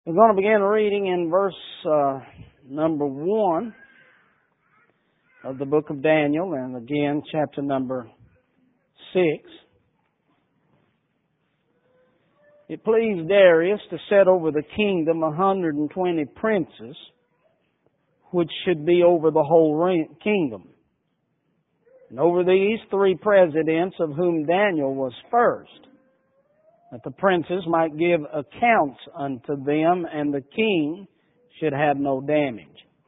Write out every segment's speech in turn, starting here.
We're going to begin reading in verse number 1 of the book of Daniel, and again, chapter number 6. It pleased Darius to set over the kingdom 120 princes, which should be over the whole kingdom. And over these 3 presidents, of whom Daniel was first, that the princes might give accounts unto them, and the king should have no damage.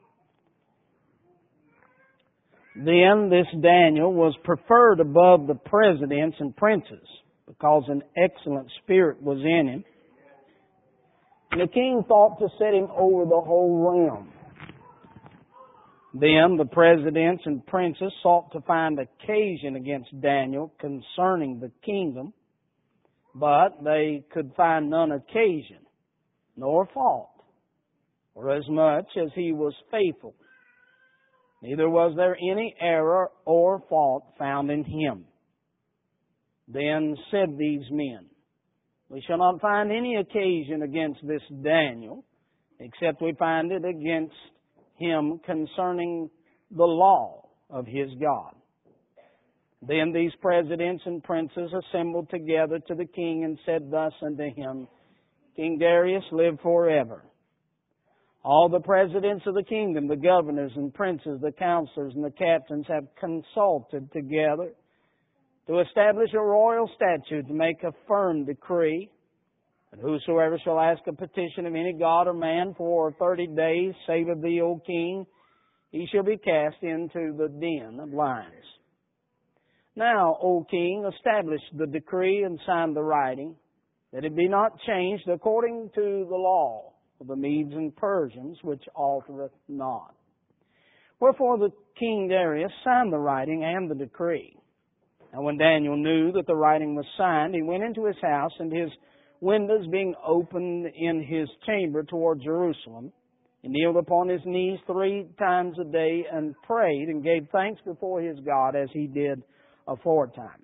Then this Daniel was preferred above the presidents and princes, because an excellent spirit was in him. And the king thought to set him over the whole realm. Then the presidents and princes sought to find occasion against Daniel concerning the kingdom, but they could find none occasion, nor fault, forasmuch as he was faithful. Neither was there any error or fault found in him. Then said these men, we shall not find any occasion against this Daniel, except we find it against him concerning the law of his God. Then these presidents and princes assembled together to the king and said thus unto him, King Darius, live forever. All the presidents of the kingdom, the governors and princes, the counselors and the captains have consulted together to establish a royal statute to make a firm decree that whosoever shall ask a petition of any god or man for 30 days, save of thee, O king, he shall be cast into the den of lions. Now, O king, establish the decree and sign the writing, that it be not changed according to the law of the Medes and Persians, which altereth not. Wherefore the king Darius signed the writing and the decree. Now when Daniel knew that the writing was signed, he went into his house, and his windows being opened in his chamber toward Jerusalem, he kneeled upon his knees 3 times a day and prayed and gave thanks before his God as he did aforetime.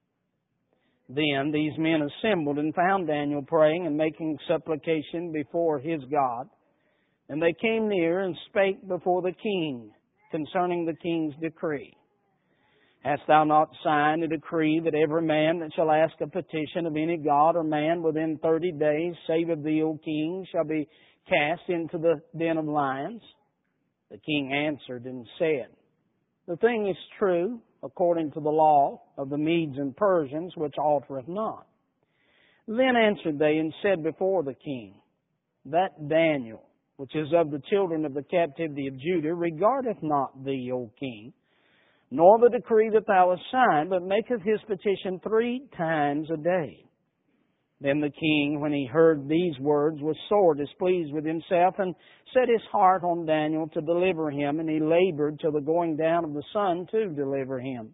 Then these men assembled and found Daniel praying and making supplication before his God. And they came near and spake before the king concerning the king's decree. Hast thou not signed a decree that every man that shall ask a petition of any god or man within 30 days, save of thee, O king, shall be cast into the den of lions? The king answered and said, The thing is true, according to the law of the Medes and Persians, which altereth not. Then answered they and said before the king, That Daniel, which is of the children of the captivity of Judah, regardeth not thee, O king, nor the decree that thou hast signed, but maketh his petition 3 times a day. Then the king, when he heard these words, was sore displeased with himself, and set his heart on Daniel to deliver him, and he labored till the going down of the sun to deliver him.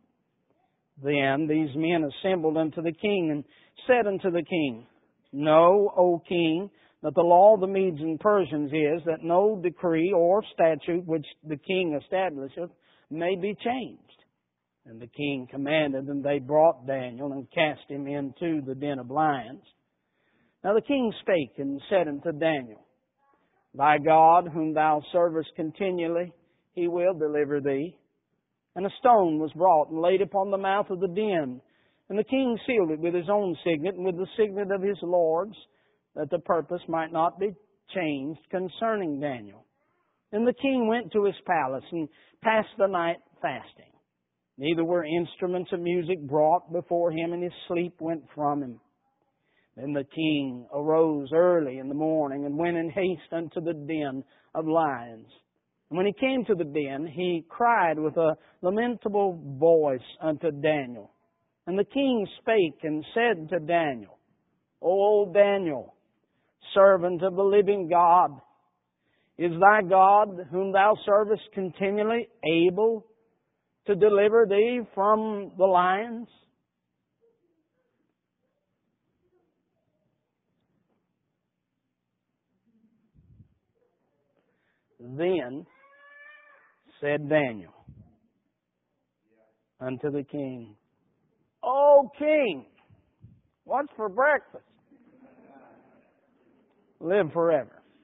Then these men assembled unto the king, and said unto the king, Know, O king, that the law of the Medes and Persians is, that no decree or statute which the king establisheth may be changed. And the king commanded, and they brought Daniel and cast him into the den of lions. Now the king spake and said unto Daniel, Thy God, whom thou servest continually, he will deliver thee. And a stone was brought and laid upon the mouth of the den. And the king sealed it with his own signet and with the signet of his lords, that the purpose might not be changed concerning Daniel. And the king went to his palace and passed the night fasting. Neither were instruments of music brought before him, and his sleep went from him. Then the king arose early in the morning and went in haste unto the den of lions. And when he came to the den, he cried with a lamentable voice unto Daniel. And the king spake and said to Daniel, O Daniel, servant of the living God, is thy God, whom thou servest continually, able to deliver thee from the lions? Then said Daniel unto the king, O king, what's for breakfast? Live forever.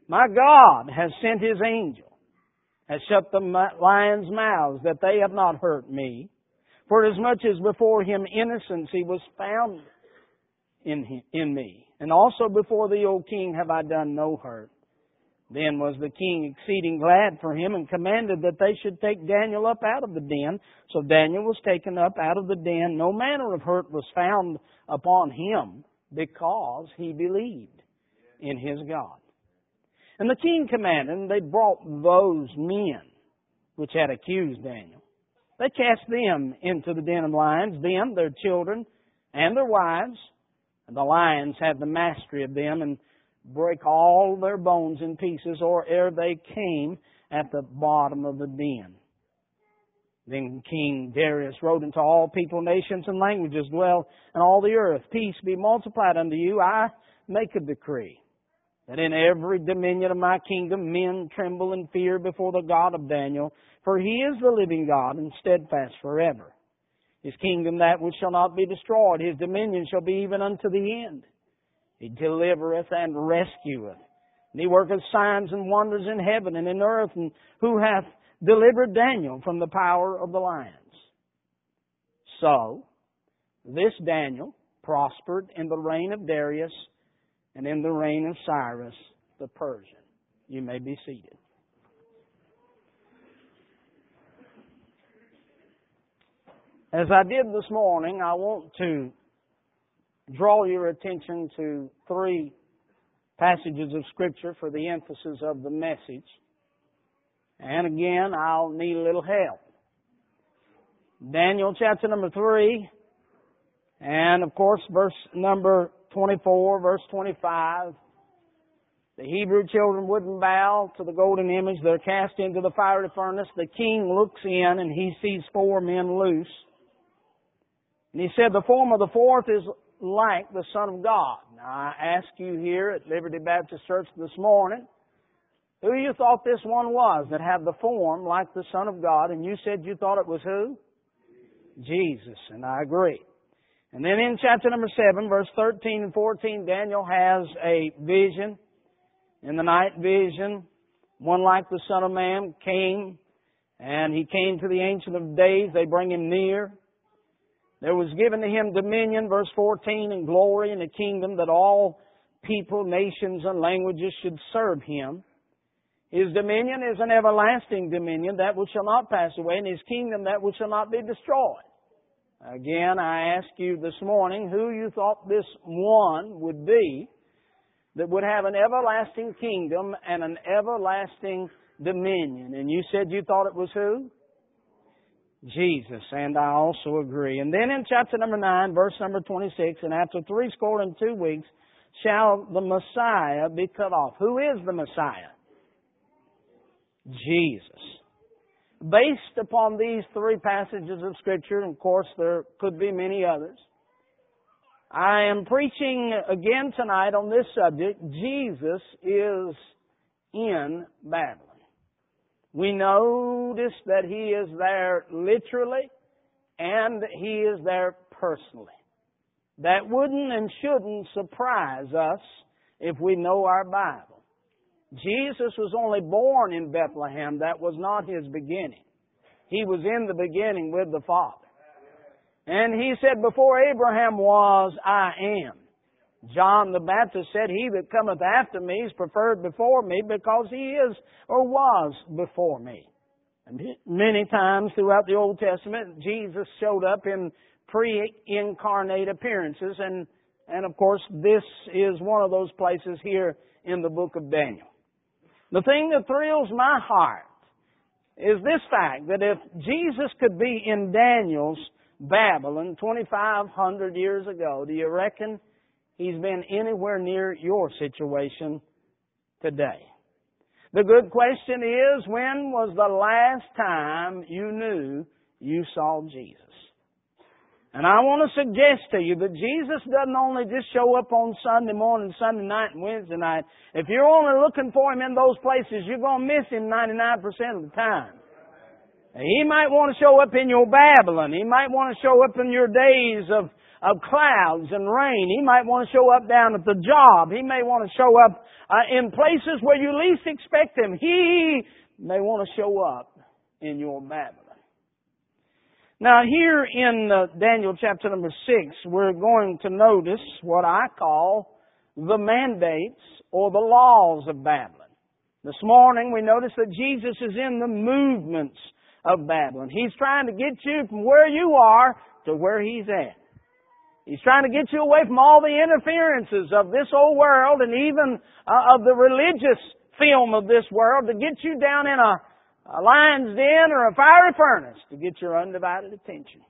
My God has sent His angel, has shut the lions' mouths, that they have not hurt me. For as much as before Him innocency was found in me, and also before thee, O king, have I done no hurt. Then was the king exceeding glad for him, and commanded that they should take Daniel up out of the den. So Daniel was taken up out of the den. No manner of hurt was found upon him, because he believed in his God. And the king commanded, and they brought those men which had accused Daniel. They cast them into the den of lions, them, their children, and their wives. And the lions had the mastery of them, and break all their bones in pieces, or ere they came at the bottom of the den. Then King Darius wrote unto all people, nations, and languages dwell in all the earth, peace be multiplied unto you. I make a decree that in every dominion of my kingdom men tremble and fear before the God of Daniel, for He is the living God and steadfast forever. His kingdom that which shall not be destroyed, His dominion shall be even unto the end. He delivereth and rescueth. And He worketh signs and wonders in heaven and in earth, and who hath delivered Daniel from the power of the lions. So, this Daniel prospered in the reign of Darius and in the reign of Cyrus the Persian. You may be seated. As I did this morning, I want to draw your attention to 3 passages of Scripture for the emphasis of the message. And again, I'll need a little help. Daniel chapter number 3, and of course verse number 24, verse 25. The Hebrew children wouldn't bow to the golden image. They're cast into the fiery furnace. The king looks in and he sees 4 men loose. And he said, the form of the fourth is like the Son of God. Now, I ask you here at Liberty Baptist Church this morning, who you thought this one was that had the form like the Son of God, and you said you thought it was who? Jesus, and I agree. And then in chapter number 7, verse 13 and 14, Daniel has a vision. In the night vision, one like the Son of Man came, and he came to the Ancient of Days. They bring him near. There was given to him dominion, verse 14, and glory and a kingdom that all people, nations, and languages should serve him. His dominion is an everlasting dominion, that which shall not pass away, and His kingdom that which shall not be destroyed. Again, I ask you this morning who you thought this one would be that would have an everlasting kingdom and an everlasting dominion. And you said you thought it was who? Jesus, and I also agree. And then in chapter number 9, verse number 26, and after 62 weeks shall the Messiah be cut off. Who is the Messiah? Jesus. Based upon these 3 passages of Scripture, and of course there could be many others, I am preaching again tonight on this subject. Jesus is in Babylon. We notice that He is there literally and He is there personally. That wouldn't and shouldn't surprise us if we know our Bible. Jesus was only born in Bethlehem. That was not His beginning. He was in the beginning with the Father. And He said, before Abraham was, I am. John the Baptist said, he that cometh after me is preferred before me, because he is or was before me. And many times throughout the Old Testament, Jesus showed up in pre-incarnate appearances. And of course, this is one of those places here in the book of Daniel. The thing that thrills my heart is this fact, that if Jesus could be in Daniel's Babylon 2,500 years ago, do you reckon He's been anywhere near your situation today? The good question is, when was the last time you knew you saw Jesus? And I want to suggest to you that Jesus doesn't only just show up on Sunday morning, Sunday night, and Wednesday night. If you're only looking for Him in those places, you're going to miss Him 99% of the time. He might want to show up in your Babylon. He might want to show up in your days of of clouds and rain. He might want to show up down at the job. He may want to show up in places where you least expect Him. He may want to show up in your Babylon. Now here in Daniel chapter number 6, we're going to notice what I call the mandates or the laws of Babylon. This morning we notice that Jesus is in the movements of Babylon. He's trying to get you from where you are to where He's at. He's trying to get you away from all the interferences of this old world and even of the religious film of this world to get you down in a lion's den or a fiery furnace to get your undivided attention.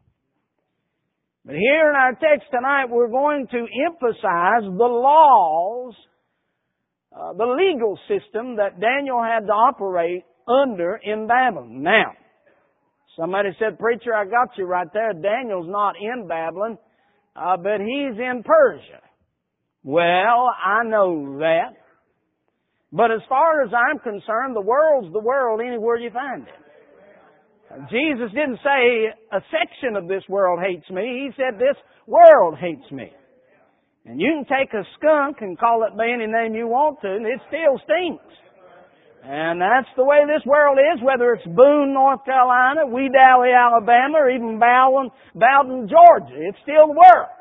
But here in our text tonight, we're going to emphasize the laws, the legal system that Daniel had to operate under in Babylon. Now, somebody said, "Preacher, I got you right there. Daniel's not in Babylon, but he's in Persia." Well, I know that. But as far as I'm concerned, the world's the world anywhere you find it. Jesus didn't say a section of this world hates me. He said this world hates me. And you can take a skunk and call it by any name you want to, and it still stinks. And that's the way this world is, whether it's Boone, North Carolina, Wedowee, Alabama, or even Bowden, Georgia. It's still the world.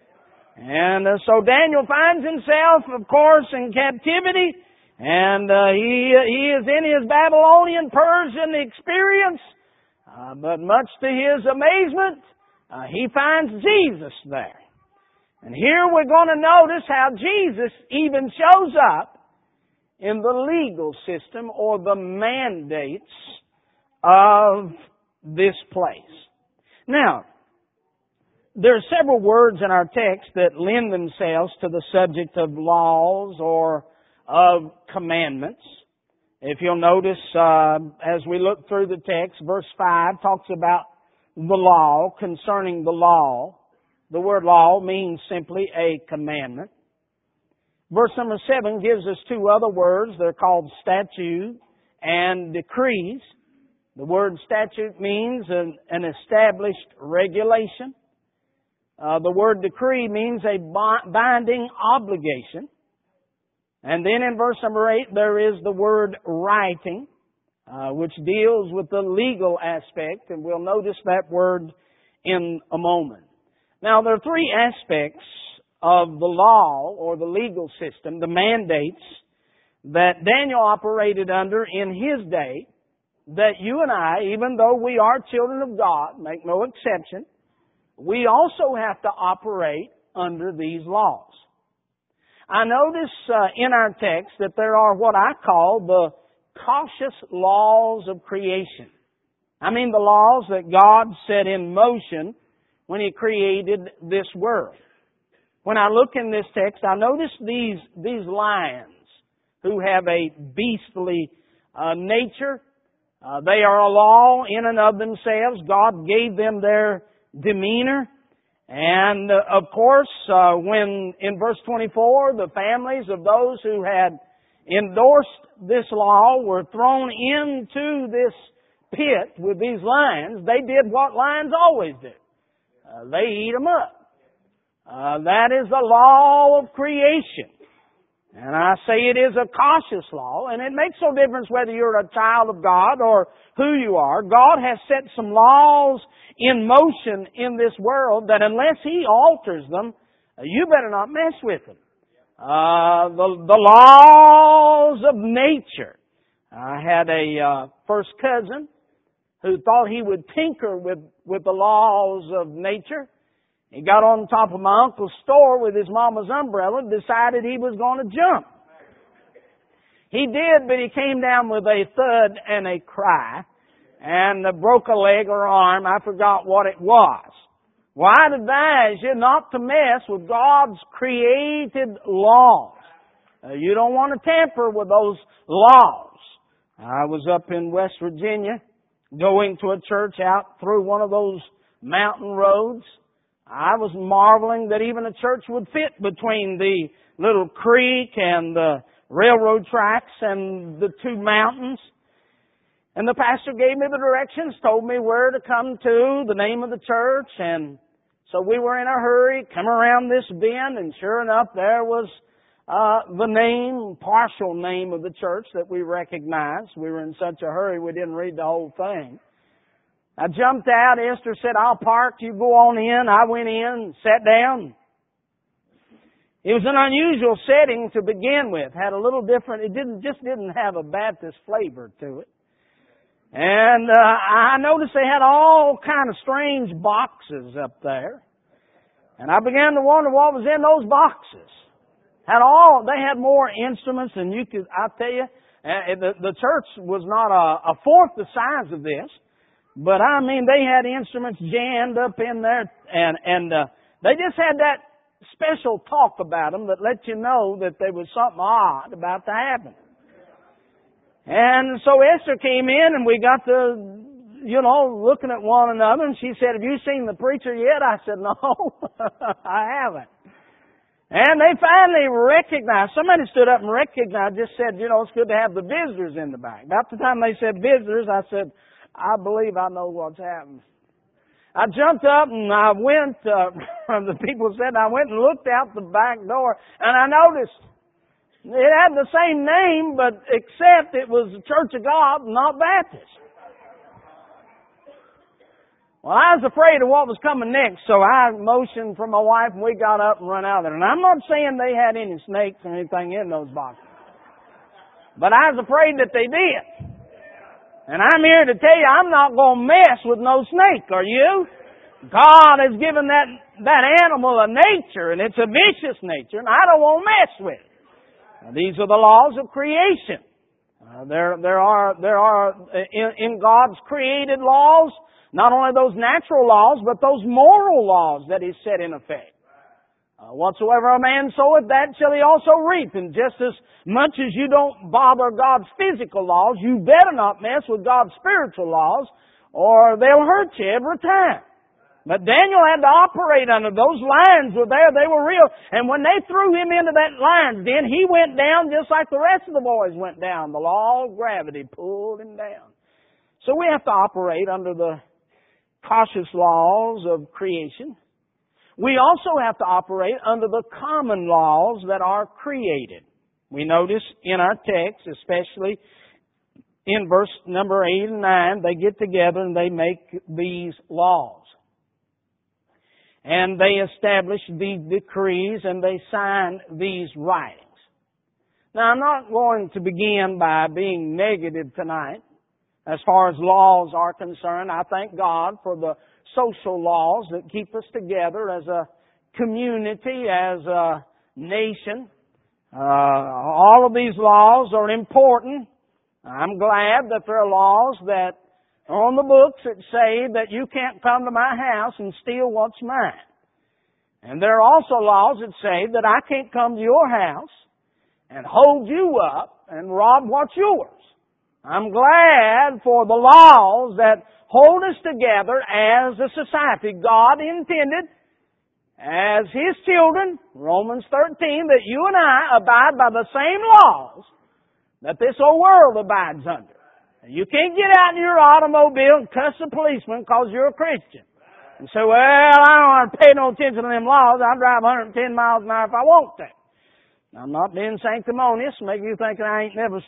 And so Daniel finds himself, of course, in captivity. And he is in his Babylonian, Persian experience. But much to his amazement, he finds Jesus there. And here we're going to notice how Jesus even shows up in the legal system or the mandates of this place. Now, there are several words in our text that lend themselves to the subject of laws or of commandments. If you'll notice, as we look through the text, verse 5 talks about the law, concerning the law. The word law means simply a commandment. Verse number 7 gives us two other words. They're called statute and decrees. The word statute means an established regulation. The word decree means a binding obligation. And then in verse number 8, there is the word writing, which deals with the legal aspect, and we'll notice that word in a moment. Now, there are three aspects of the law or the legal system, the mandates, that Daniel operated under in his day, that you and I, even though we are children of God, make no exception, we also have to operate under these laws. I notice in our text that there are what I call the cautious laws of creation. I mean the laws that God set in motion when He created this world. When I look in this text, I notice these lions who have a beastly nature. They are a law in and of themselves. God gave them their demeanor. And of course, when in verse 24, the families of those who had endorsed this law were thrown into this pit with these lions, they did what lions always do. They eat them up. That is the law of creation. And I say it is a cautious law, and it makes no difference whether you're a child of God or who you are. God has set some laws in motion in this world that unless He alters them, you better not mess with them. The laws of nature. I had a first cousin who thought he would tinker with the laws of nature. He got on top of my uncle's store with his mama's umbrella and decided he was going to jump. He did, but he came down with a thud and a cry and broke a leg or arm. I forgot what it was. Well, I'd advise you not to mess with God's created laws. You don't want to tamper with those laws. I was up in West Virginia going to a church out through one of those mountain roads. I was marveling that even a church would fit between the little creek and the railroad tracks and the two mountains. And the pastor gave me the directions, told me where to come to, the name of the church, and So we were in a hurry, come around this bend, and sure enough, there was the name, partial name of the church that we recognized. We were in such a hurry we didn't read the whole thing. I jumped out. Esther said, "I'll park. You go on in." I went in, sat down. It was an unusual setting to begin with. Had a little different. It didn't have a Baptist flavor to it. And I noticed they had all kind of strange boxes up there. And I began to wonder what was in those boxes. They had more instruments than you could, I tell you. The church was not a fourth the size of this. But I mean, they had instruments jammed up in there. And they just had that special talk about them that let you know that there was something odd about to happen. And so Esther came in and we got to, looking at one another, and she said, "Have you seen the preacher yet?" I said, "No, I haven't." And they finally recognized, somebody stood up and recognized, just said, "It's good to have the visitors in the back." About the time they said visitors, I said, "I believe I know what's happened." I jumped up and I went, the people said, I went and looked out the back door, and I noticed it had the same name, but except it was the Church of God, not Baptist. Well, I was afraid of what was coming next, so I motioned for my wife, and we got up and run out there. And I'm not saying they had any snakes or anything in those boxes, but I was afraid that they did. And I'm here to tell you, I'm not going to mess with no snake, are you? God has given that animal a nature, and it's a vicious nature, and I don't want to mess with it. Now, these are the laws of creation. There are in God's created laws, not only those natural laws, but those moral laws that He set in effect. Whatsoever a man soweth, that shall he also reap. And just as much as you don't bother God's physical laws, you better not mess with God's spiritual laws, or they'll hurt you every time. But Daniel had to operate under those lines were there. They were real. And when they threw him into that lines, then he went down just like the rest of the boys went down. The law of gravity pulled him down. So we have to operate under the cautious laws of creation. We also have to operate under the common laws that are created. We notice in our text, especially in verse number 8 and 9, they get together and they make these laws. And they establish these decrees and they sign these writings. Now, I'm not going to begin by being negative tonight as far as laws are concerned. I thank God for the social laws that keep us together as a community, as a nation. All of these laws are important. I'm glad that there are laws that are on the books that say that you can't come to my house and steal what's mine. And there are also laws that say that I can't come to your house and hold you up and rob what's yours. I'm glad for the laws that hold us together as a society. God intended, as His children, Romans 13, that you and I abide by the same laws that this whole world abides under. You can't get out in your automobile and cuss the policeman because you're a Christian. And say, "Well, I don't want to pay no attention to them laws. I'll drive 110 miles an hour if I want to." I'm not being sanctimonious, make you think I ain't never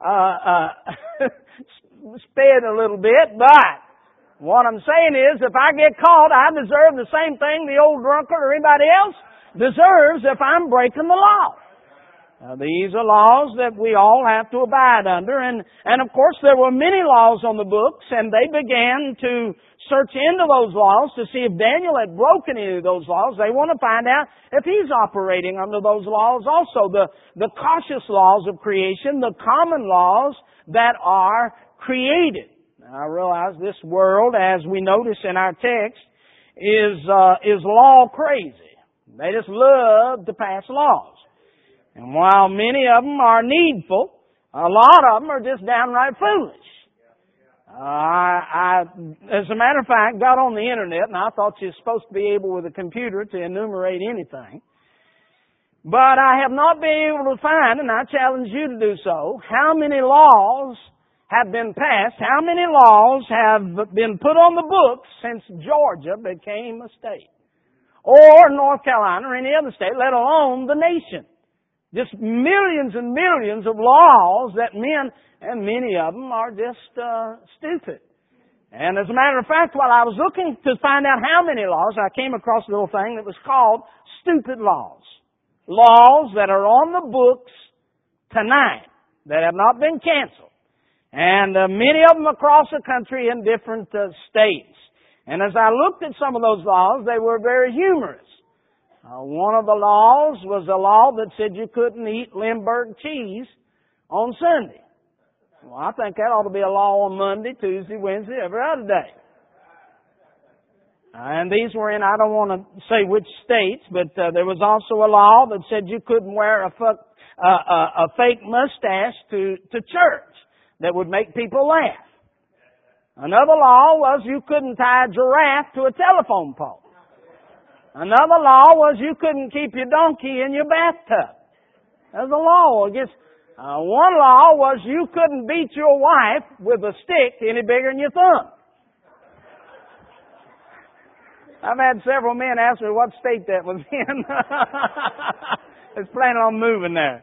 sped a little bit, but what I'm saying is, if I get caught, I deserve the same thing the old drunkard or anybody else deserves if I'm breaking the law. These are laws that we all have to abide under, and of course there were many laws on the books, and they began to search into those laws to see if Daniel had broken any of those laws. They want to find out if he's operating under those laws also. The cautious laws of creation, the common laws that are created. Now, I realize this world, as we notice in our text, is law crazy. They just love to pass laws. And while many of them are needful, a lot of them are just downright foolish. I, as a matter of fact, got on the internet and I thought you're supposed to be able with a computer to enumerate anything. But I have not been able to find, and I challenge you to do so, how many laws have been passed, how many laws have been put on the books since Georgia became a state. or North Carolina or any other state, let alone the nation. Just millions and millions of laws that men, and many of them are just stupid. And as a matter of fact, while I was looking to find out how many laws, I came across a little thing that was called stupid laws. Laws that are on the books tonight that have not been canceled. And many of them across the country in different states. And as I looked at some of those laws, they were very humorous. One of the laws was a law that said you couldn't eat Limburg cheese on Sunday. Well, I think that ought to be a law on Monday, Tuesday, Wednesday, every other day. And these were in, I don't want to say which states, but there was also a law that said you couldn't wear a fake mustache to church that would make people laugh. Another law was you couldn't tie a giraffe to a telephone pole. Another law was you couldn't keep your donkey in your bathtub. There's a law against. One law was you couldn't beat your wife with a stick any bigger than your thumb. I've had several men ask me what state that was in. I was planning on moving there.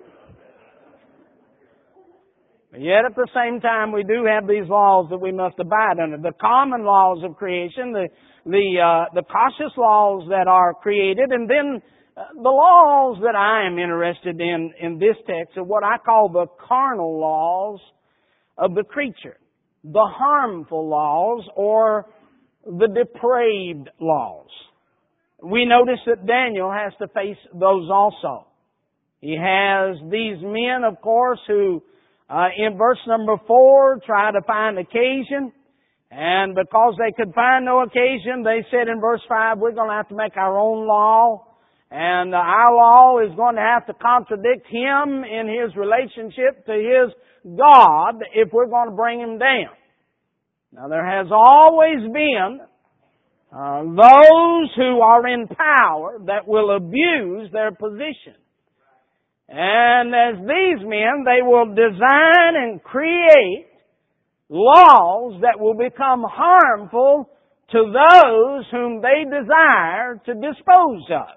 But yet at the same time, we do have these laws that we must abide under. The common laws of creation, the cautious laws that are created, and then the laws that I am interested in this text are what I call the carnal laws of the creature. The harmful laws or the depraved laws. We notice that Daniel has to face those also. He has these men, of course, who in verse number 4 try to find occasion. And because they could find no occasion, they said in verse 5, we're going to have to make our own law. And our law is going to have to contradict him in his relationship to his God if we're going to bring him down. Now there has always been those who are in power that will abuse their position. And as these men, they will design and create laws that will become harmful to those whom they desire to dispose of.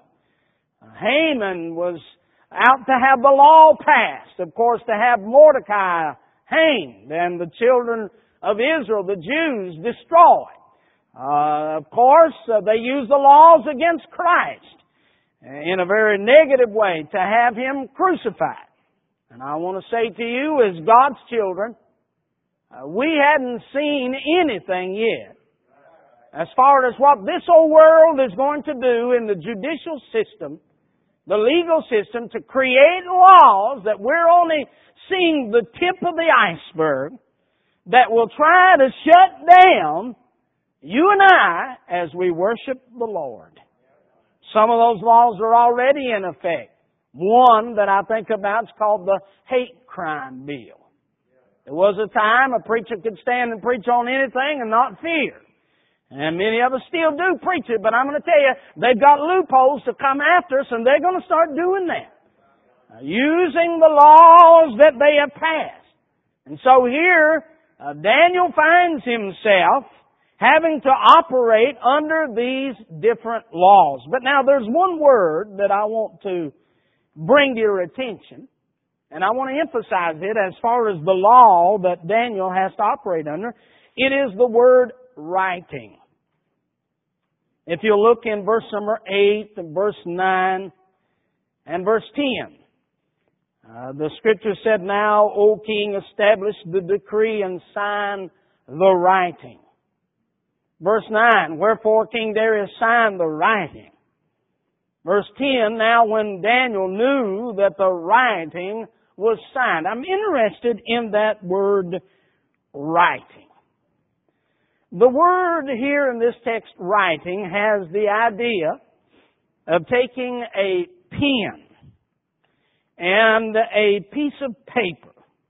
Haman was out to have the law passed, of course, to have Mordecai hanged and the children of Israel, the Jews, destroyed. Of course, they used the laws against Christ in a very negative way to have Him crucified. And I want to say to you, as God's children, we hadn't seen anything yet as far as what this old world is going to do in the judicial system, the legal system, to create laws that we're only seeing the tip of the iceberg that will try to shut down you and I as we worship the Lord. Some of those laws are already in effect. One that I think about is called the hate crime bill. There was a time a preacher could stand and preach on anything and not fear. And many of us still do preach it, but I'm going to tell you, they've got loopholes to come after us, and they're going to start doing that. Using the laws that they have passed. And so here, Daniel finds himself having to operate under these different laws. But now there's one word that I want to bring to your attention, and I want to emphasize it as far as the law that Daniel has to operate under. It is the word writing. If you look in verse number 8 and verse 9 and verse 10, the Scripture said, "Now, O King, establish the decree and sign the writing." Verse 9, "Wherefore King Darius signed the writing." Verse 10, "Now when Daniel knew that the writing was signed." I'm interested in that word writing. The word here in this text, writing, has the idea of taking a pen and a piece of paper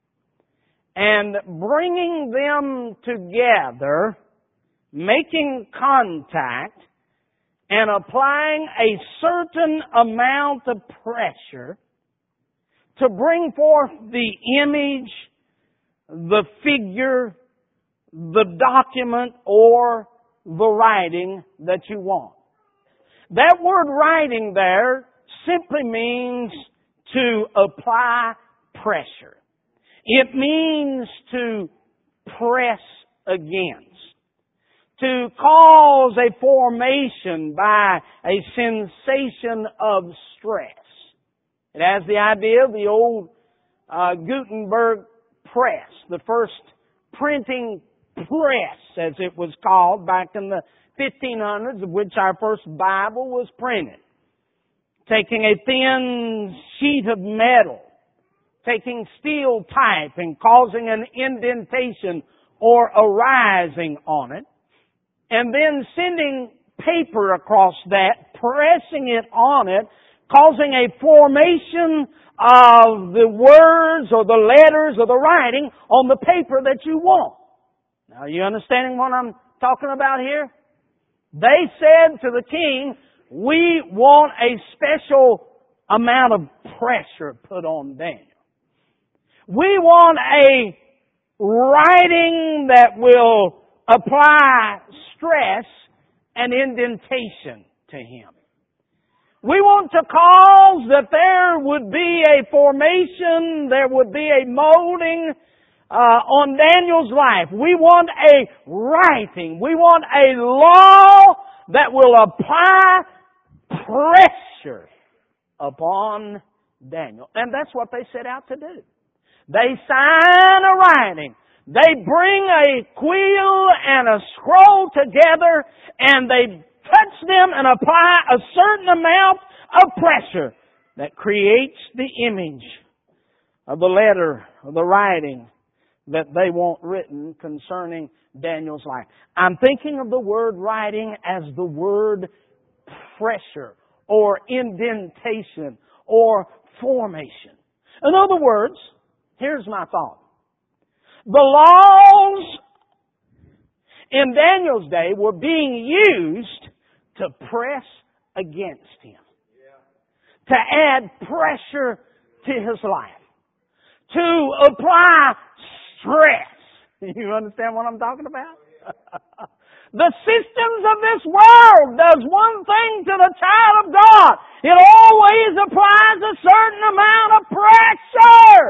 and bringing them together, making contact, and applying a certain amount of pressure to bring forth the image, the figure, the document, or the writing that you want. That word writing there simply means to apply pressure. It means to press against, to cause a formation by a sensation of stress. It has the idea of the old Gutenberg press, the first printing press, as it was called back in the 1500s, of which our first Bible was printed. Taking a thin sheet of metal, taking steel type and causing an indentation or a rising on it, and then sending paper across that, pressing it on it, causing a formation of the words or the letters or the writing on the paper that you want. Now, are you understanding what I'm talking about here? They said to the king, we want a special amount of pressure put on Daniel. We want a writing that will apply stress and indentation to him. We want to cause that there would be a formation, there would be a molding on Daniel's life. We want a writing. We want a law that will apply pressure upon Daniel. And that's what they set out to do. They sign a writing. They bring a quill and a scroll together and they touch them and apply a certain amount of pressure that creates the image of the letter, of the writing that they want written concerning Daniel's life. I'm thinking of the word writing as the word pressure or indentation or formation. In other words, here's my thought. The laws in Daniel's day were being used to press against him. To add pressure to his life. To apply stress. You understand what I'm talking about? The systems of this world does one thing to the child of God. It always applies a certain amount of pressure.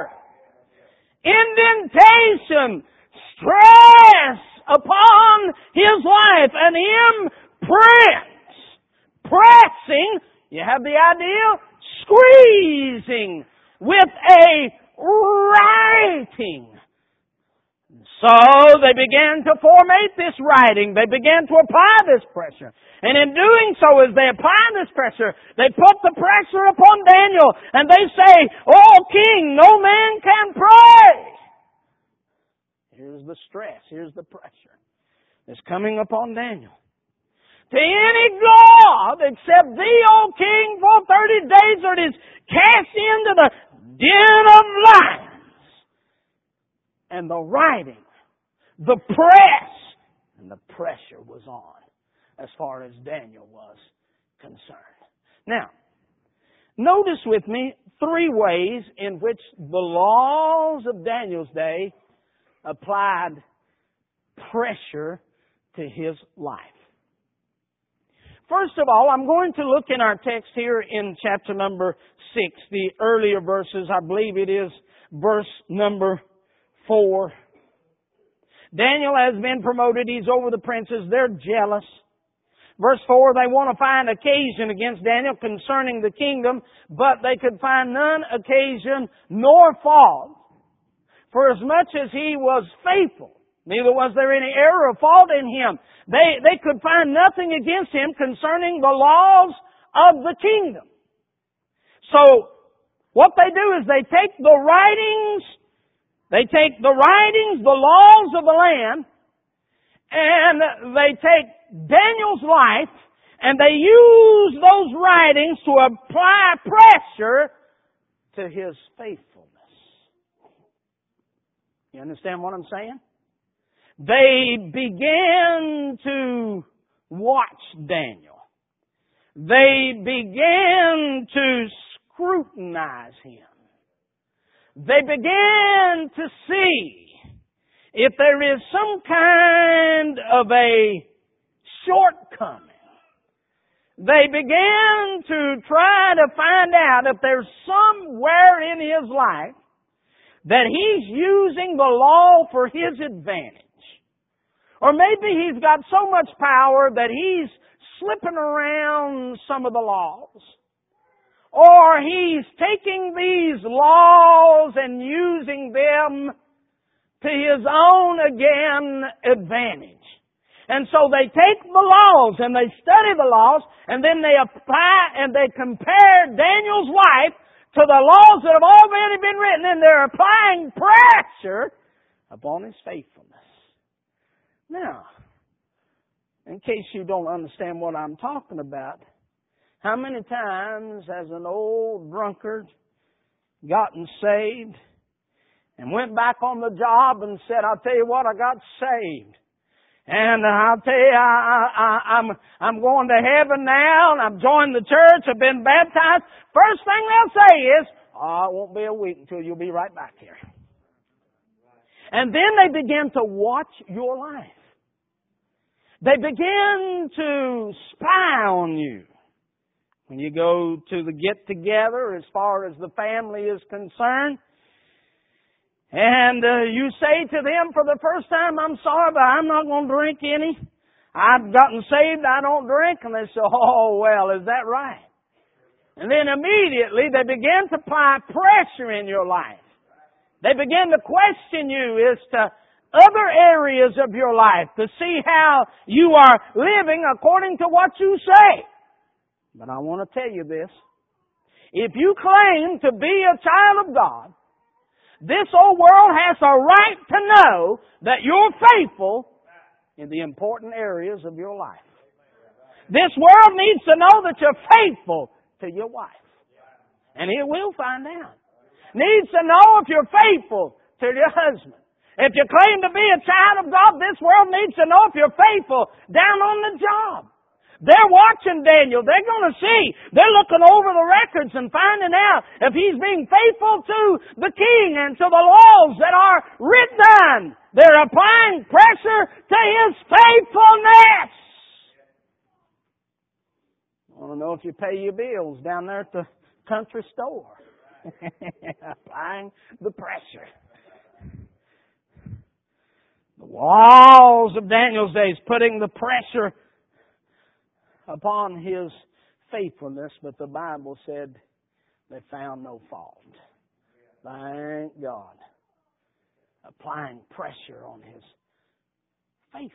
Indentation. Stress upon his life. An imprint. Pressing. You have the idea? Squeezing with a writing. So they began to formate this writing. They began to apply this pressure. And in doing so, as they apply this pressure, they put the pressure upon Daniel. And they say, "Oh, king, no man can pray." Here's the stress. Here's the pressure that's coming upon Daniel. To any God except thee, O king, for 30 days or it is cast into the den of lions. And the writing, the press, and the pressure was on as far as Daniel was concerned. Now, notice with me 3 ways in which the laws of Daniel's day applied pressure to his life. First of all, I'm going to look in our text here in chapter number 6, the earlier verses. I believe it is verse number 4. Daniel has been promoted. He's over the princes. They're jealous. Verse 4, they want to find occasion against Daniel concerning the kingdom, but they could find none occasion nor fault. For as much as he was faithful, neither was there any error or fault in him. They could find nothing against him concerning the laws of the kingdom. So, what they do is they take the writings, the laws of the land, and they take Daniel's life, and they use those writings to apply pressure to his faithfulness. You understand what I'm saying? They began to watch Daniel. They began to scrutinize him. They began to see if there is some kind of a shortcoming they began to try to find out if there's somewhere in his life that he's using the law for his advantage. Or maybe he's got so much power that he's slipping around some of the laws. Or he's taking these laws and using them to his own, again, advantage. And so they take the laws and they study the laws and then they apply and they compare Daniel's life to the laws that have already been written, and they're applying pressure upon his faithfulness. Now, in case you don't understand what I'm talking about, how many times has an old drunkard gotten saved and went back on the job and said, I'll tell you what, I got saved. And I'll tell you, I'm going to heaven now, and I've joined the church, I've been baptized. First thing they'll say is, it won't be a week until you'll be right back here. And then they begin to watch your life. They begin to spy on you. When you go to the get-together, as far as the family is concerned, and you say to them for the first time, I'm sorry, but I'm not going to drink any. I've gotten saved, I don't drink. And they say, oh, well, is that right? And then immediately they begin to apply pressure in your life. They begin to question you as to other areas of your life to see how you are living according to what you say. But I want to tell you this. If you claim to be a child of God, this old world has a right to know that you're faithful in the important areas of your life. This world needs to know that you're faithful to your wife. And it will find out. Needs to know if you're faithful to your husband. If you claim to be a child of God, this world needs to know if you're faithful down on the job. They're watching Daniel. They're going to see. They're looking over the records and finding out if he's being faithful to the king and to the laws that are written. They're applying pressure to his faithfulness. I want to know if you pay your bills down there at the country store. Applying the pressure. The laws of Daniel's days, putting the pressure upon his faithfulness, but the Bible said they found no fault. Thank God. Applying pressure on his faithfulness.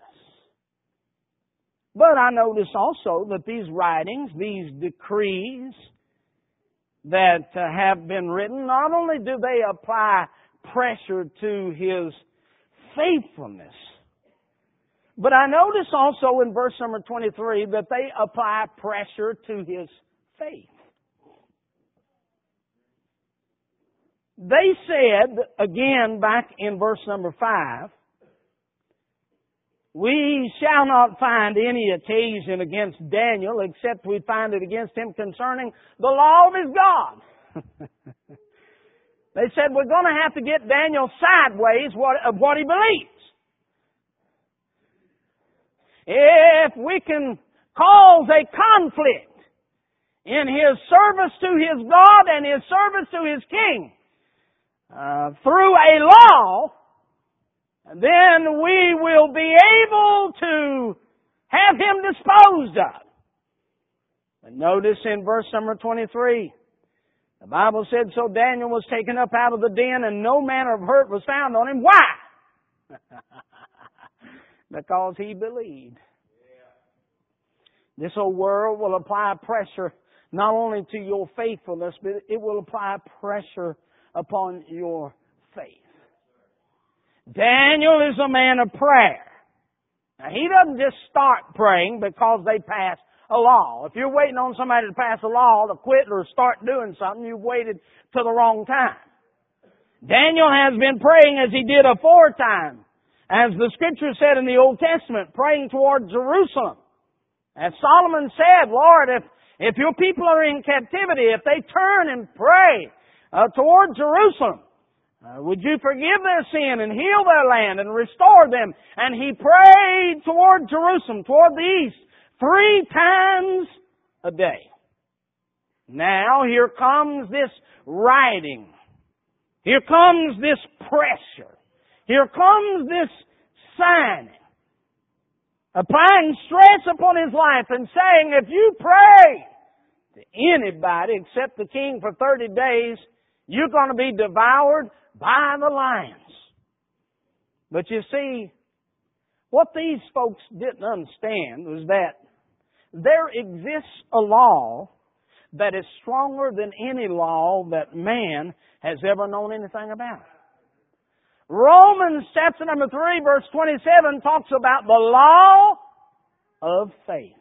But I notice also that these writings, these decrees that have been written, not only do they apply pressure to his faithfulness, but I notice also in verse number 23 that they apply pressure to his faith. They said, again back in verse number 5, we shall not find any occasion against Daniel except we find it against him concerning the law of his God. They said we're going to have to get Daniel sideways of what he believes. If we can cause a conflict in his service to his God and his service to his king through a law, then we will be able to have him disposed of. But notice in verse number 23, the Bible said, so Daniel was taken up out of the den and no manner of hurt was found on him. Why? Because he believed. This old world will apply pressure not only to your faithfulness, but it will apply pressure upon your faith. Daniel is a man of prayer. Now, he doesn't just start praying because they passed a law. If you're waiting on somebody to pass a law to quit or start doing something, you've waited to the wrong time. Daniel has been praying as he did aforetime. As the Scripture said in the Old Testament, praying toward Jerusalem. As Solomon said, Lord, if your people are in captivity, if they turn and pray toward Jerusalem, would you forgive their sin and heal their land and restore them? And he prayed toward Jerusalem, toward the east, 3 times a day. Now here comes this writing. Here comes this pressure. Here comes this signing. Applying stress upon his life and saying, if you pray to anybody except the king for 30 days, you're going to be devoured by the lions. But you see, what these folks didn't understand was that there exists a law that is stronger than any law that man has ever known anything about. Romans chapter number 3 verse 27 talks about the law of faith.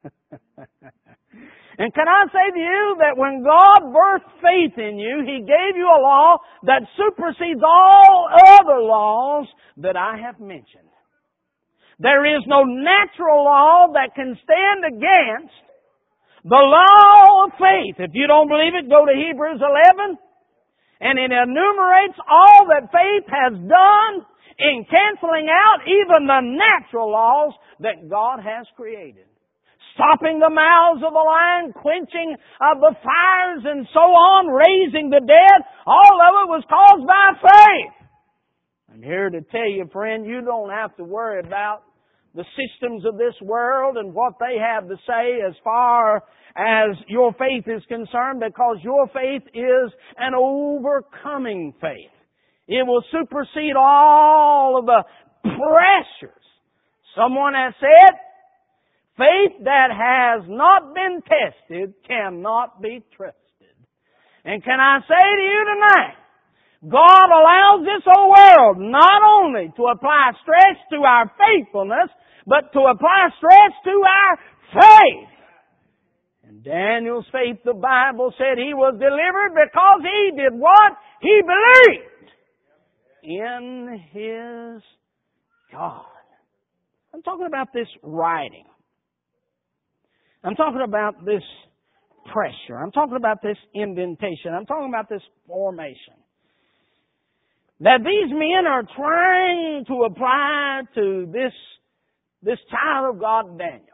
And can I say to you that when God birthed faith in you, He gave you a law that supersedes all other laws that I have mentioned. There is no natural law that can stand against the law of faith. If you don't believe it, go to Hebrews 11, and it enumerates all that faith has done in canceling out even the natural laws that God has created. Stopping the mouths of the lion, quenching the fires and so on, raising the dead. All of it was caused by faith. I'm here to tell you, friend, you don't have to worry about the systems of this world and what they have to say as far as your faith is concerned, because your faith is an overcoming faith. It will supersede all of the pressures. Someone has said, faith that has not been tested cannot be trusted. And can I say to you tonight, God allows this whole world not only to apply stress to our faithfulness, but to apply stress to our faith. And Daniel's faith, the Bible said he was delivered because he did what? He believed in his God. I'm talking about this writing. I'm talking about this pressure. I'm talking about this indentation. I'm talking about this formation that these men are trying to apply to this child of God, Daniel.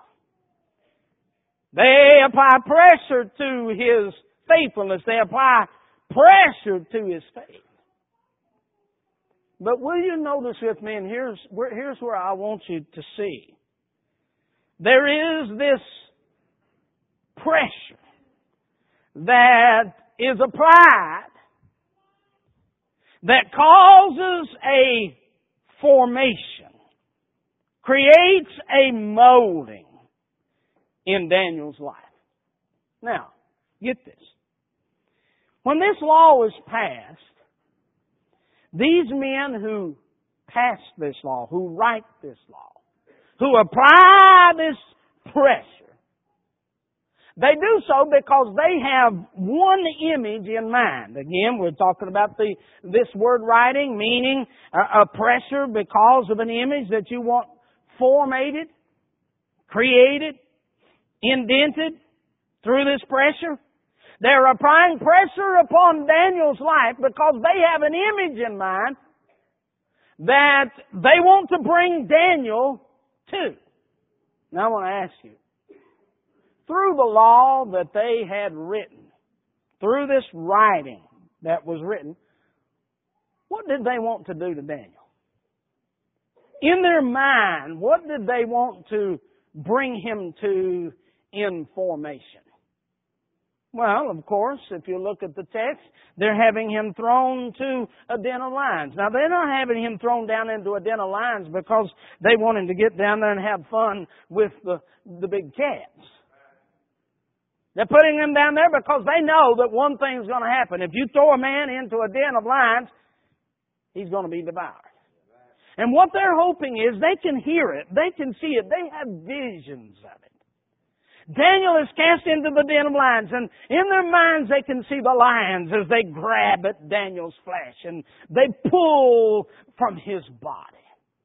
They apply pressure to his faithfulness. They apply pressure to his faith. But will you notice with me, and here's where I want you to see. There is this pressure that is applied that causes a formation, creates a molding in Daniel's life. Now, get this. When this law was passed, these men who passed this law, who write this law, who apply this pressure, they do so because they have one image in mind. Again, we're talking about this word writing, meaning a pressure because of an image that you want formated, created, indented through this pressure. They're applying pressure upon Daniel's life because they have an image in mind that they want to bring Daniel to. Now I want to ask you, through the law that they had written, through this writing that was written, what did they want to do to Daniel? In their mind, what did they want to bring him to in formation? Well, of course, if you look at the text, they're having him thrown to a den of lions. Now, they're not having him thrown down into a den of lions because they want him to get down there and have fun with the big cats. They're putting him down there because they know that one thing's going to happen. If you throw a man into a den of lions, he's going to be devoured. And what they're hoping is they can hear it, they can see it, they have visions of it. Daniel is cast into the den of lions, and in their minds they can see the lions as they grab at Daniel's flesh and they pull from his body.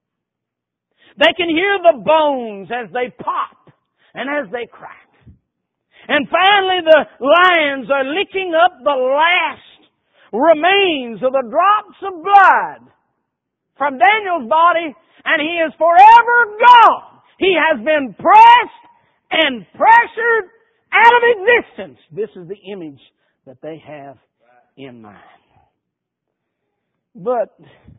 They can hear the bones as they pop and as they crack. And finally the lions are licking up the last remains of the drops of blood from Daniel's body, and he is forever gone. He has been pressed and pressured out of existence. This is the image that they have in mind. But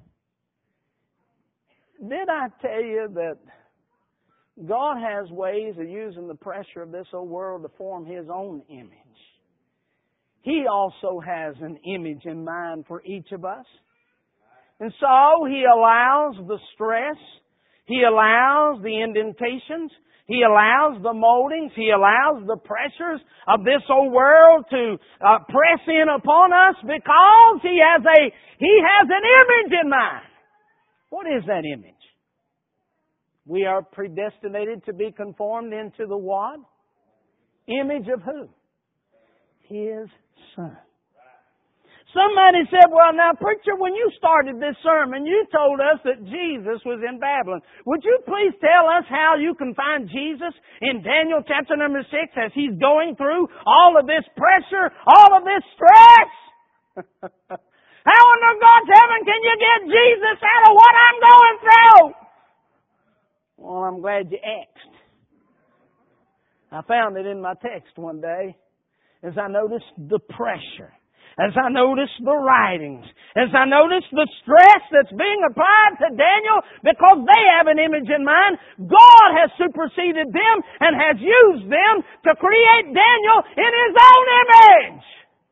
did I tell you that God has ways of using the pressure of this old world to form His own image? He also has an image in mind for each of us. And so He allows the stress. He allows the indentations. He allows the moldings. He allows the pressures of this old world to press in upon us because He has an image in mind. What is that image? We are predestinated to be conformed into the what? Image of who? His Son. Somebody said, well, now, preacher, when you started this sermon, you told us that Jesus was in Babylon. Would you please tell us how you can find Jesus in Daniel chapter number 6 as he's going through all of this pressure, all of this stress? How in God's heaven can you get Jesus out of what I'm going through? Well, I'm glad you asked. I found it in my text one day as I noticed the pressure, as I noticed the writings, as I noticed the stress that's being applied to Daniel because they have an image in mind. God has superseded them and has used them to create Daniel in His own image.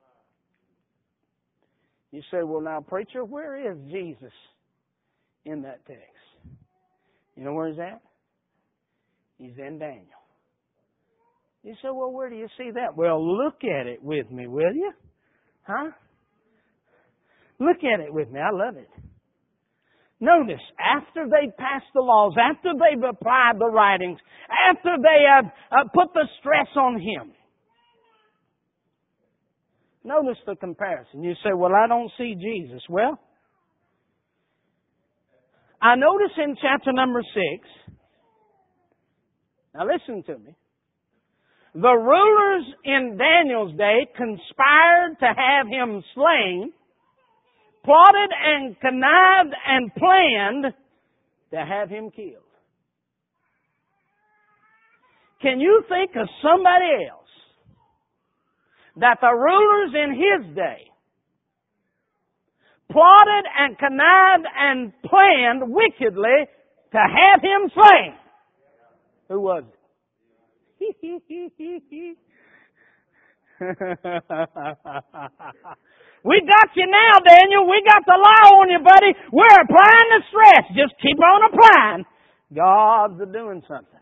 You say, well, now, preacher, where is Jesus in that text? You know where He's at? He's in Daniel. You say, well, where do you see that? Well, look at it with me, will you? Huh? Look at it with me. I love it. Notice, after they passed the laws, after they've applied the writings, after they have put the stress on Him, notice the comparison. You say, well, I don't see Jesus. Well, I notice in chapter number 6, now listen to me, the rulers in Daniel's day conspired to have him slain, plotted and connived and planned to have him killed. Can you think of somebody else that the rulers in his day plotted and connived and planned wickedly to have him slain? Who was it? We got you now, Daniel. We got the law on you, buddy. We're applying the stress. Just keep on applying. God's doing something.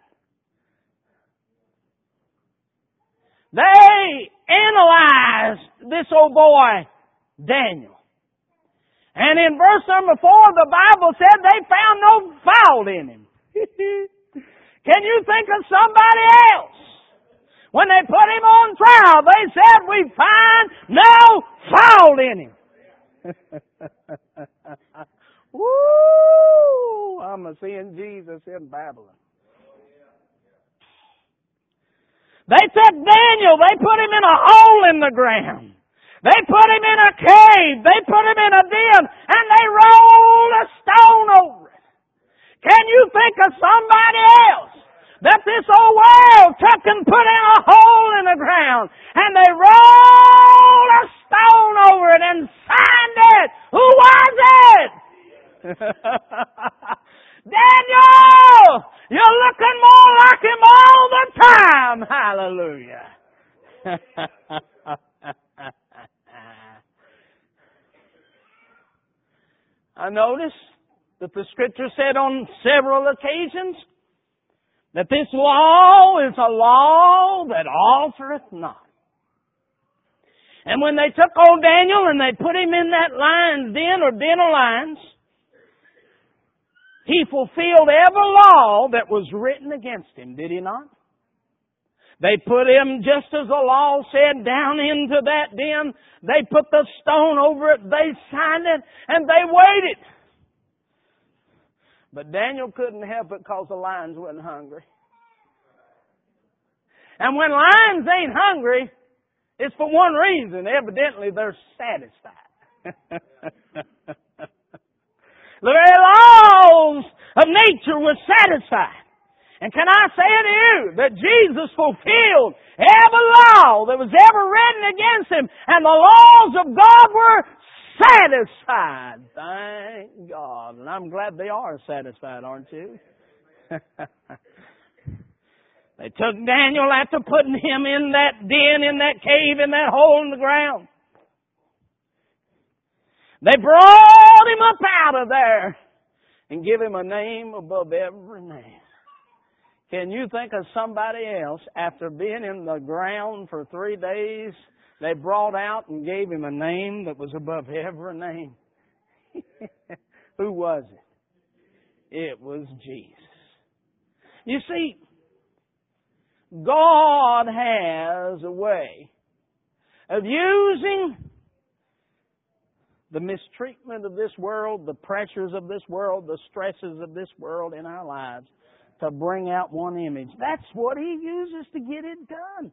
They analyzed this old boy, Daniel. And in verse number 4, the Bible said they found no fault in him. Can you think of somebody else? When they put him on trial, they said, we find no fault in him. Woo! I'm seeing Jesus in Babylon. They took Daniel, they put him in a hole in the ground. They put him in a cave. They put him in a den. And they rolled a stone over it. Can you think of somebody else that this old world took and put in a hole in the ground? And they rolled a stone over it and signed it. Who was it? Daniel! You're looking more like him all the time. Hallelujah. I noticed that the Scripture said on several occasions that this law is a law that altereth not. And when they took old Daniel and they put him in that lion's den or den of lions, he fulfilled every law that was written against him, did he not? They put him, just as the law said, down into that den. They put the stone over it. They signed it, and they waited. But Daniel couldn't help it because the lions wasn't hungry. And when lions ain't hungry, it's for one reason. Evidently, they're satisfied. The very laws of nature were satisfied. And can I say to you that Jesus fulfilled every law that was ever written against Him, and the laws of God were satisfied. Thank God. And I'm glad they are satisfied, aren't you? They took Daniel after putting him in that den, in that cave, in that hole in the ground. They brought him up out of there and give him a name above every name. Can you think of somebody else, after being in the ground for 3 days, they brought out and gave him a name that was above every name? Who was it? It was Jesus. You see, God has a way of using the mistreatment of this world, the pressures of this world, the stresses of this world in our lives to bring out one image. That's what He uses to get it done.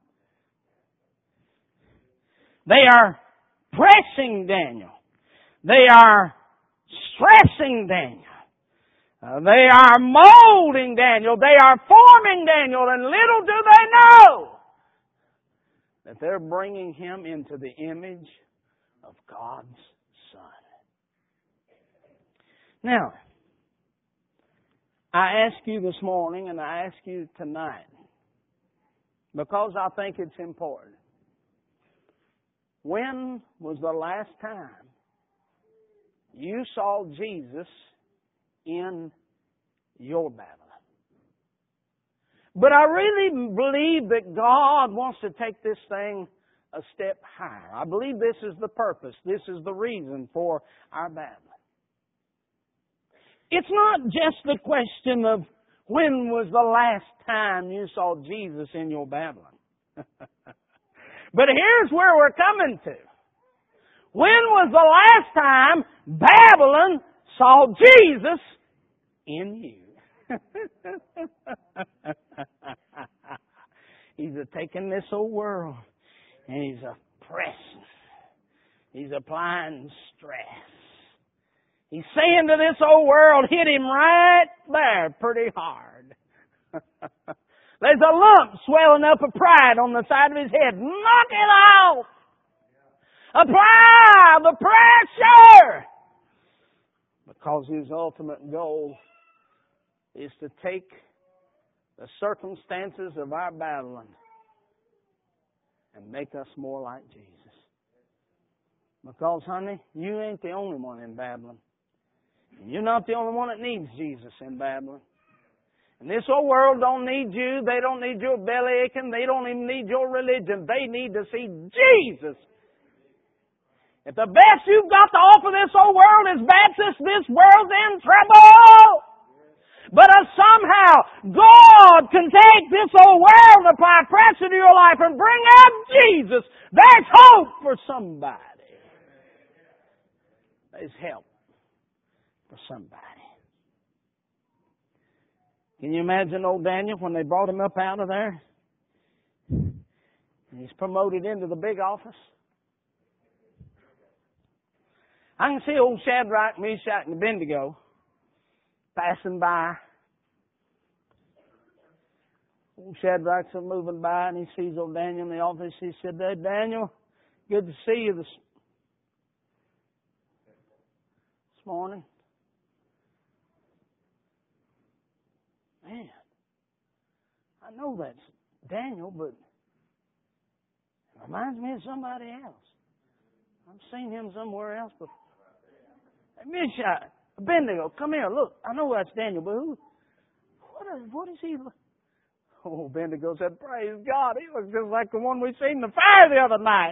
They are pressing Daniel. They are stressing Daniel. They are molding Daniel. They are forming Daniel. And little do they know that they're bringing him into the image of God's Son. Now, I ask you this morning, and I ask you tonight, because I think it's important. When was the last time you saw Jesus in your Babylon? But I really believe that God wants to take this thing a step higher. I believe this is the purpose. This is the reason for our Babylon. It's not just the question of when was the last time you saw Jesus in your Babylon. But here's where we're coming to. When was the last time Babylon saw Jesus in you? He's taking this old world and He's oppressing. He's applying stress. He's saying to this old world, hit him right there pretty hard. There's a lump swelling up of pride on the side of his head. Knock it off! Apply the pressure! Because His ultimate goal is to take the circumstances of our Babylon and make us more like Jesus. Because, honey, you ain't the only one in Babylon. And you're not the only one that needs Jesus in Babylon. And this old world don't need you. They don't need your belly aching. They don't even need your religion. They need to see Jesus. If the best you've got to offer this old world is Baptist, this world's in trouble. But if somehow God can take this old world and apply pressure to your life and bring out Jesus, there's hope for somebody. There's help for somebody. Can you imagine old Daniel when they brought him up out of there? And he's promoted into the big office. I can see old Shadrach, Meshach, and Abednego passing by. Old Shadrach's moving by and he sees old Daniel in the office. He said, "Hey, Daniel, good to see you this morning." Man, I know that's Daniel, but it reminds me of somebody else. I've seen him somewhere else before. Hey, Meshach, Abednego, come here. Look, I know that's Daniel, but what is he? Oh, Abednego said, "Praise God, he looks just like the one we seen in the fire the other night.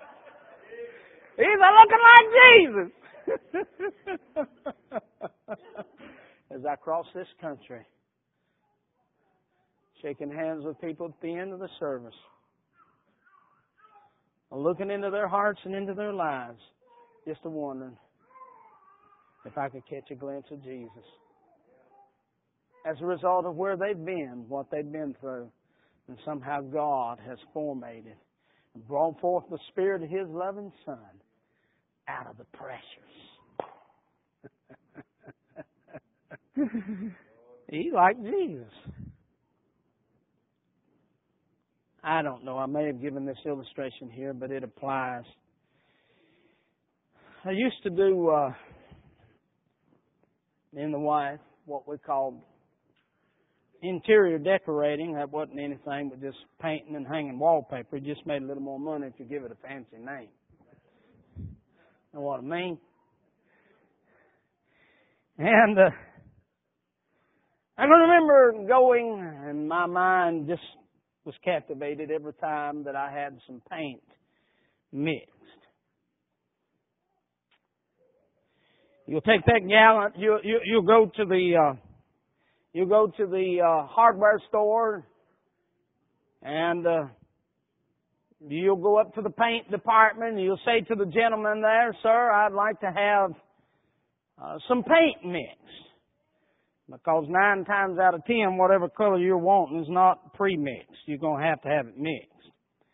He's looking like Jesus." As I cross this country, shaking hands with people at the end of the service, looking into their hearts and into their lives, just a wondering if I could catch a glimpse of Jesus. As a result of where they've been, what they've been through, and somehow God has formated and brought forth the Spirit of His loving Son out of the pressures. He like Jesus. I don't know. I may have given this illustration here, but it applies. I used to do in the wife what we called interior decorating. That wasn't anything but just painting and hanging wallpaper. It just made a little more money if you give it a fancy name. Know what I mean? And I can remember going, and my mind just was captivated every time that I had some paint mixed. You'll take that gallon. You'll go to the hardware store, and you'll go up to the paint department. And you'll say to the gentleman there, "Sir, I'd like to have some paint mixed." Because 9 times out of 10, whatever color you're wanting is not pre-mixed. You're going to have it mixed.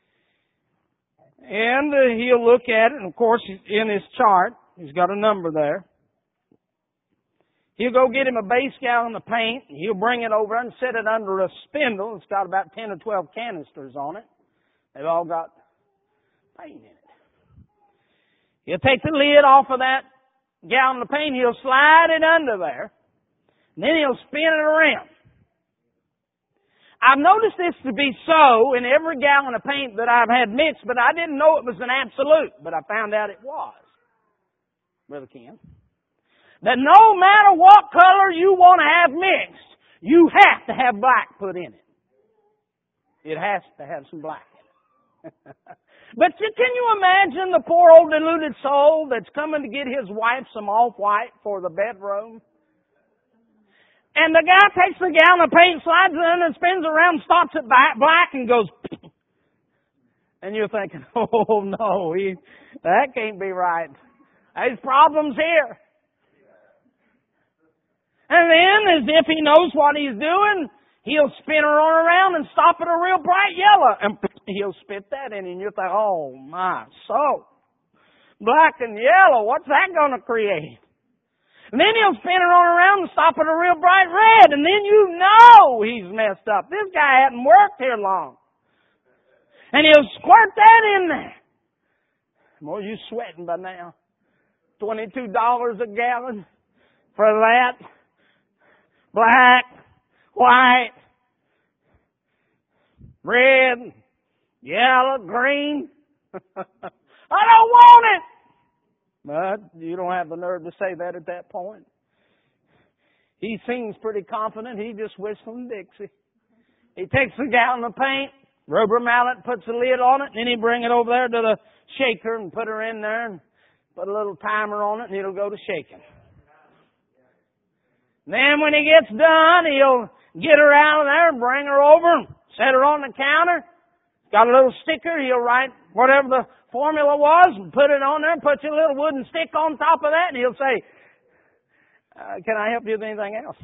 And he'll look at it, and of course, in his chart, he's got a number there. He'll go get him a base gallon of paint, and he'll bring it over and set it under a spindle. It's got about 10 or 12 canisters on it. They've all got paint in it. He'll take the lid off of that gallon of paint. He'll slide it under there. And then he'll spin it around. I've noticed this to be so in every gallon of paint that I've had mixed, but I didn't know it was an absolute. But I found out it was, Brother Ken. That no matter what color you want to have mixed, you have to have black put in it. It has to have some black in it. But can you imagine the poor old deluded soul that's coming to get his wife some off-white for the bedroom? And the guy takes the gallon of paint, slides it in and spins around, stops it black and goes, and you're thinking, oh no, that can't be right. There's problems here. And then, as if he knows what he's doing, he'll spin her on around and stop at a real bright yellow. And he'll spit that in, and you'll think, oh my soul. Black and yellow, what's that going to create? And then he'll spin her on around and stop at a real bright red. And then you know he's messed up. This guy hadn't worked here long. And he'll squirt that in there. Well, you sweating by now. $22 a gallon for that. Black, white, red, yellow, green. I don't want it. But you don't have the nerve to say that at that point. He seems pretty confident. He just whistling Dixie. He takes a gallon of paint, rubber mallet, puts the lid on it, and then he bring it over there to the shaker and put her in there and put a little timer on it, and it'll go to shaking. Then when he gets done, he'll get her out of there and bring her over and set her on the counter. Got a little sticker. He'll write whatever the formula was and put it on there and put a little wooden stick on top of that, and he'll say, can I help you with anything else?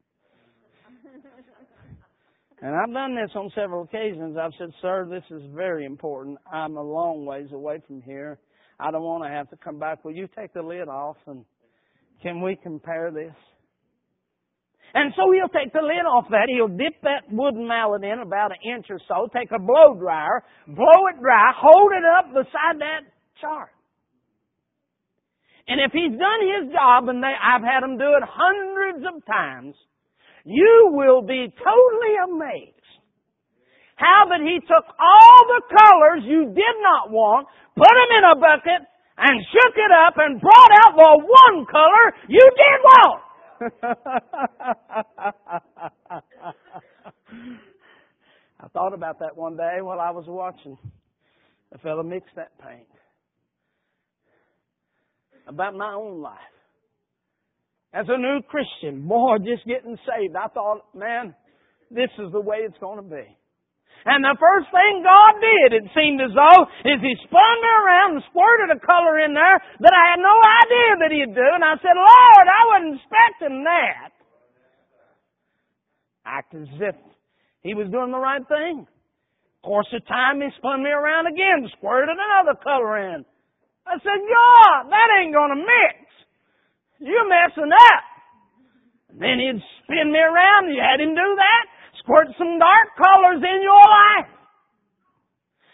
And I've done this on several occasions. I've said, sir, this is very important. I'm a long ways away from here. I don't want to have to come back. Will you take the lid off and can we compare this? And so he'll take the lid off that. He'll dip that wooden mallet in about an inch or so, take a blow dryer, blow it dry, hold it up beside that chart. And if he's done his job, and I've had him do it hundreds of times, you will be totally amazed how that he took all the colors you did not want, put them in a bucket, and shook it up and brought out the one color you did want. I thought about that one day while I was watching a fellow mix that paint. About my own life. As a new Christian, boy, just getting saved, I thought, man, this is the way it's going to be. And the first thing God did, it seemed as though, is He spun me around and squirted a color in there that I had no idea that He'd do. And I said, Lord, I wasn't expecting that. Acted as if He was doing the right thing. Of course, the time He spun me around again, squirted another color in. I said, God, that ain't going to mix. You're messing up. And then He'd spin me around. You had Him do that. Squirt some dark colors in your life.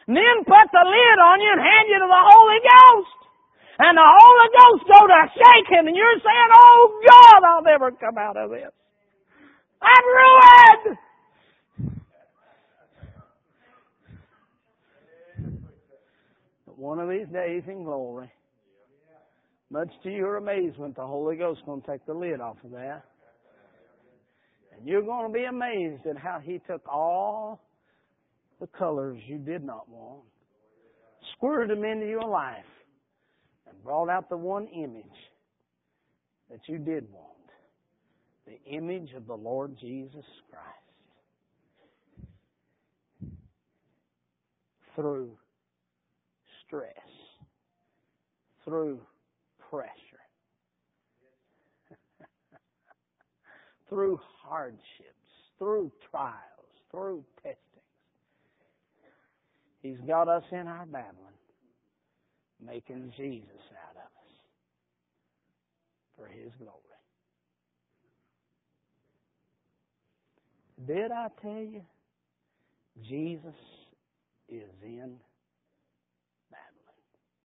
And then put the lid on you and hand you to the Holy Ghost. And the Holy Ghost go to shaking, and you're saying, oh God, I'll never come out of this. I'm ruined! But one of these days in glory, much to your amazement, the Holy Ghost is going to take the lid off of that. And you're going to be amazed at how He took all the colors you did not want, squirted them into your life, and brought out the one image that you did want. The image of the Lord Jesus Christ. Through stress, through pressure, through hardships, through trials, through testings. He's got us in our Babylon, making Jesus out of us for His glory. Did I tell you? Jesus is in